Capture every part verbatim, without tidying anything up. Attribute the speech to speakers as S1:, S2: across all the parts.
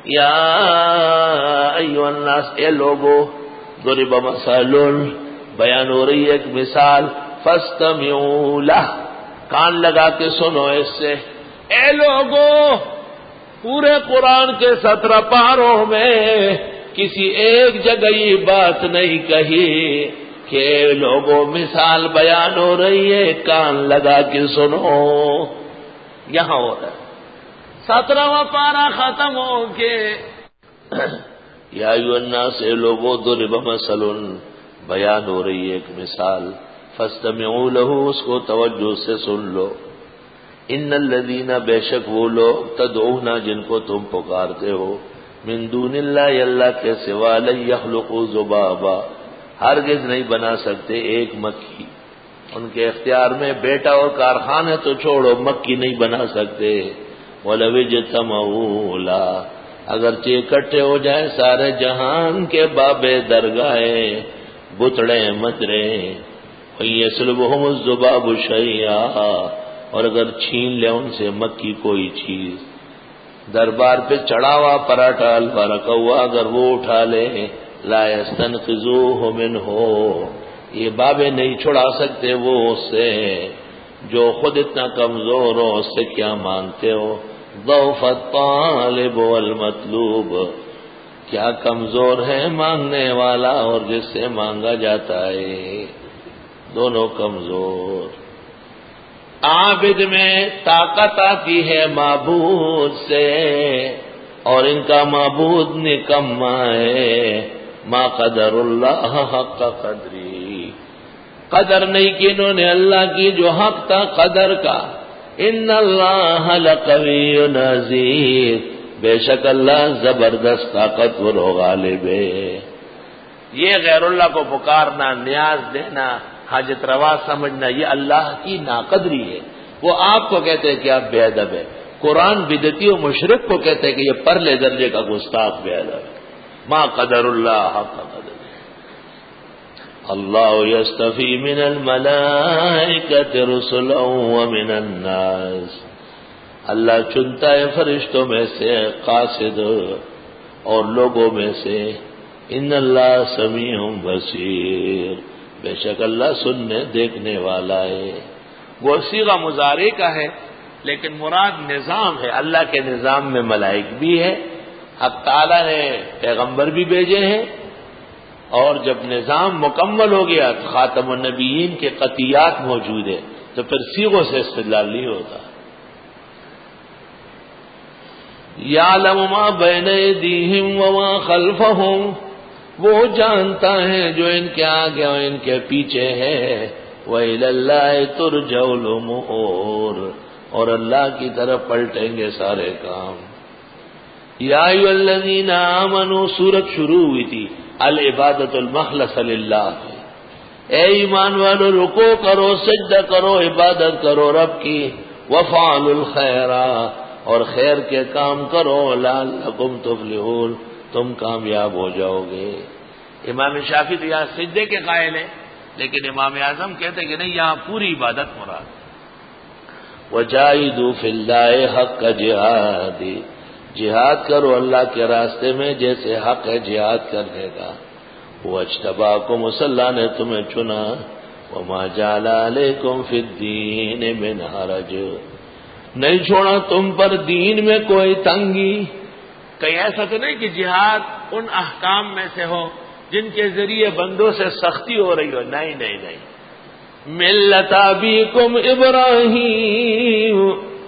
S1: یا ایھا الناس، اے لوگو، ضرب مثل، بیان ہو رہی ہے ایک مثال، فاستمعوا لہ، کان لگا کے سنو اس سے۔ اے لوگو، پورے قرآن کے سترہ پاروں میں کسی ایک جگہ یہ بات نہیں کہی کہ لوگوں مثال بیان ہو رہی ہے کان لگا کے سنو، یہاں ہو رہا ہے۔ سترہواں پارہ ختم ہو کے یا ایھا الناس، اے لوگوں، ضرب مثل، بیان ہو رہی ہے ایک مثال، فاستمعوا لہ، اس کو توجہ سے سن لو۔ ان الذین، بے شک وہ لوگ، تدعون، جن کو تم پکارتے ہو، من دون اللہ، اللہ کے سوا، لن یخلقوا ذبابا، ہرگز نہیں بنا سکتے ایک مکھی۔ ان کے اختیار میں بیٹا اور کارخانے تو چھوڑو، مکھی نہیں بنا سکتے۔ وَلَوِ اجْتَمَعُوا لَهُ، اگرچہ اکٹھے ہو جائیں سارے جہان کے بابے درگاہیں، بتڑے مدرے، وَيَسْلُبُهُمُ الذُّبَابُ شَيْئًا، اور اگر چھین لے ان سے مکھی کوئی چیز، دربار پہ چڑھا ہوا پراٹھا الفا رکھا ہوا اگر وہ اٹھا لے، لا يستنقذوه منه، یہ بابے نہیں چھڑا سکتے وہ اس سے، جو خود اتنا کمزور ہو اس سے کیا مانگتے ہو۔ ضعف الطالب والمطلوب، کیا کمزور ہے مانگنے والا اور جس سے مانگا جاتا ہے، دونوں کمزور۔ عابد میں طاقت آتی ہے معبود سے، اور ان کا معبود نکما ہے۔ ما قدر اللہ حق قدری، قدر نہیں کی انہوں نے اللہ کی جو حق تھا قدر کا۔ ان اللہ لقوی عزیز، بے شک اللہ زبردست طاقتور و غالب ہے۔ یہ غیر اللہ کو پکارنا، نیاز دینا، حاجت روا سمجھنا، یہ اللہ کی ناقدری ہے۔ وہ آپ کو کہتے ہیں کہ آپ بے ادب ہے، قرآن بدعتی و مشرک کو کہتے ہیں کہ یہ پرلے درجے کا گستاخ بے ادب ہے۔ ما قدر اللہ حق قدر۔ اللہ یصطفی من الملائکۃ رسلا ومن الناس، اللہ چنتا ہے فرشتوں میں سے قاصد اور لوگوں میں سے۔ ان اللہ سمیع بصیر، بے شک اللہ سننے دیکھنے والا ہے۔ وہ صیغہ مضارع کا ہے لیکن مراد نظام ہے، اللہ کے نظام میں ملائک بھی ہے، حق تعالیٰ نے پیغمبر بھی بھیجے ہیں، اور جب نظام مکمل ہو گیا تو خاتم النبیین کے قطعیات موجود ہیں، تو پھر صیغوں سے استدلال نہیں ہوتا۔ یعلم ما بین ایدیہم وما خلفہم، وہ جانتا ہے جو ان کے آگے اور ان کے پیچھے ہے۔ وَإِلَى اللَّهِ تُرْجَعُ الْأُمُورُ، اور اللہ کی طرف پلٹیں گے سارے کام۔ یا ایھا الذین آمنوا، سورت شروع ہوئی تھی العبادۃ المخلص للہ، اے ایمان والو رکوع کرو، سجدہ کرو، عبادت کرو رب کی، وفعلوا الخیر، اور خیر کے کام کرو، لعلکم تفلحون، تم کامیاب ہو جاؤ گے۔ امام شافعی تو یہاں سجدے کے قائل ہیں، لیکن امام اعظم کہتے ہیں کہ نہیں، یہاں پوری عبادت مراد۔ وجاہدوا فی اللہ حق جہاد، جہاد کرو اللہ کے راستے میں جیسے حق ہے جہاد کرنے کا۔ واجتباکم، اللہ نے تمہیں چنا، وما جعل علیکم فی الدین من حرج، نہیں چھوڑا تم پر دین میں کوئی تنگی۔ کہیں ایسا تو نہیں کہ جہاد ان احکام میں سے ہو جن کے ذریعے بندوں سے سختی ہو رہی ہو، نہیں نہیں نہیں۔ ملت ابیکم ابراہیم،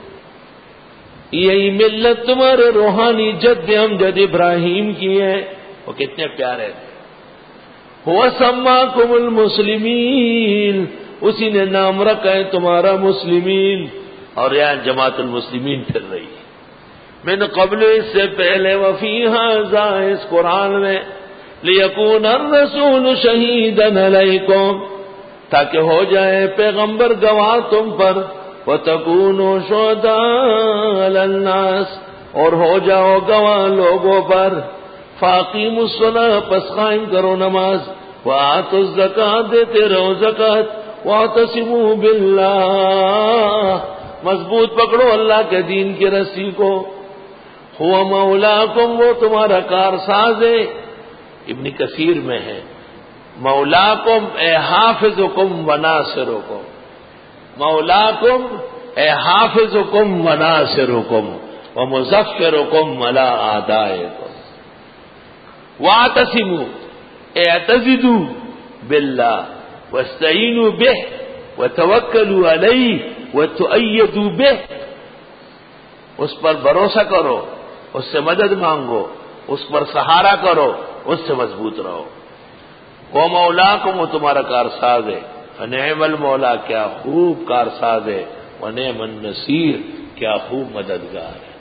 S1: یہی ملت تمہارے روحانی جد امجد ابراہیم کی ہے، وہ کتنے پیارے تھے۔ هو سماکم المسلمین، اسی نے نام رکھا ہے تمہارا مسلمین، اور یہاں جماعت المسلمین پھر رہی ہے۔ من قبل، اس سے پہلے، وفی ھذا، اس قرآن میں، لیکون الرسول شہیدا علیکم، تاکہ ہو جائے پیغمبر گواہ تم پر، وتکونوا شہداء علی الناس، اور ہو جاؤ گواہ لوگوں پر، فاقیموا الصلاۃ، پس قائم کرو نماز، وآتوا الزکوٰۃ، دیتے رہو زکوٰۃ، واعتصموا باللہ، مضبوط پکڑو اللہ کے دین کی رسی کو، هو مولاکم، وہ تمہارا کارساز ہے. ابن کثیر میں ہے مولاکم اے حافظکم و ناصرکم، مولاکم اے حافظکم و ناصرکم و مظفرکم علی اعدائکم. واعتصموا اعتزدوا باللہ واستعینوا بہ وتوکلوا علیہ وتؤیدوا بہ. اس پر بھروسہ کرو، اس سے مدد مانگو، اس پر سہارا کرو، اس سے مضبوط رہو. وہ مولاکم، وہ تمہارا کارساز ہے. فنعم المولا، کیا خوب کارساز ہے. ونعم النصیر، کیا خوب مددگار ہے.